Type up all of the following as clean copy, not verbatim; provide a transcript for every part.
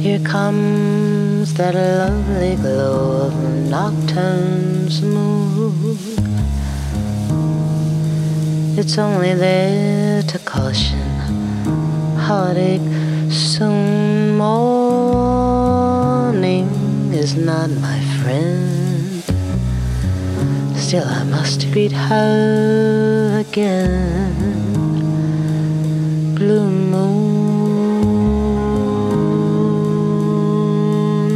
Here comes that lovely glow of nocturne smooth. It's only there to caution heartache soon. Morning is not my friend. Still I must greet her again. Blue moon,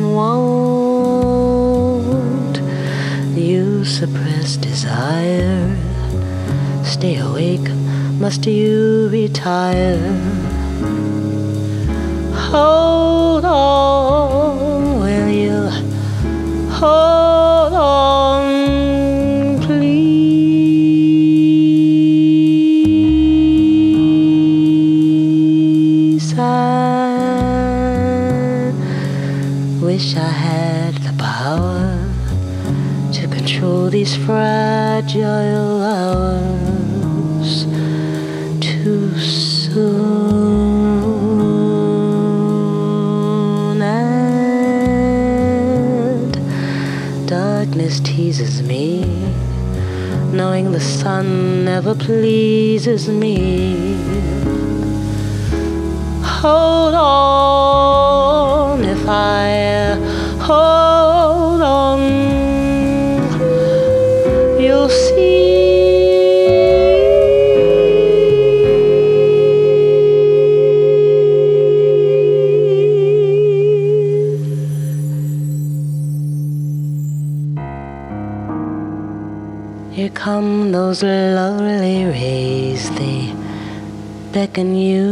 won't you suppress desire? Stay awake, must you retire? Hold on, will you? Hold on, please. I wish I had the power to control these fragile hours. Too soon, and darkness teases me, knowing the sun never pleases me. Hold on, if I hold on, you'll see. Here come those lovely rays, they beckon you.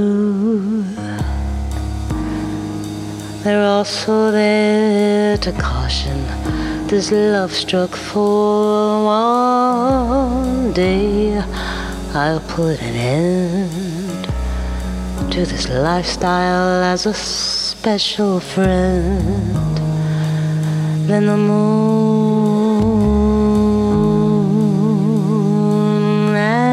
They're also there to caution this love struck for. One day I'll put an end to this lifestyle as a special friend. Then the moon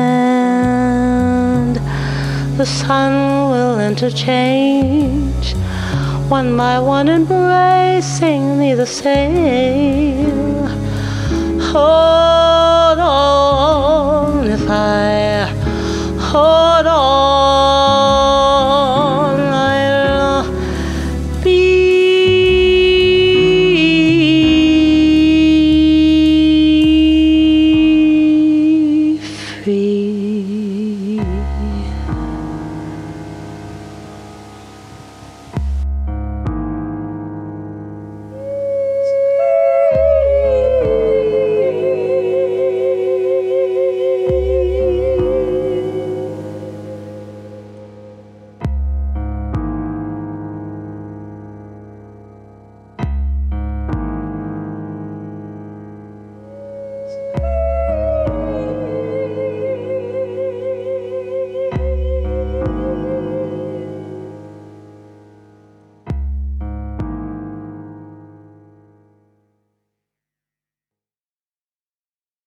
and the sun will interchange, one by one embracing me the same. Hold on, if I hold on, I'll be free.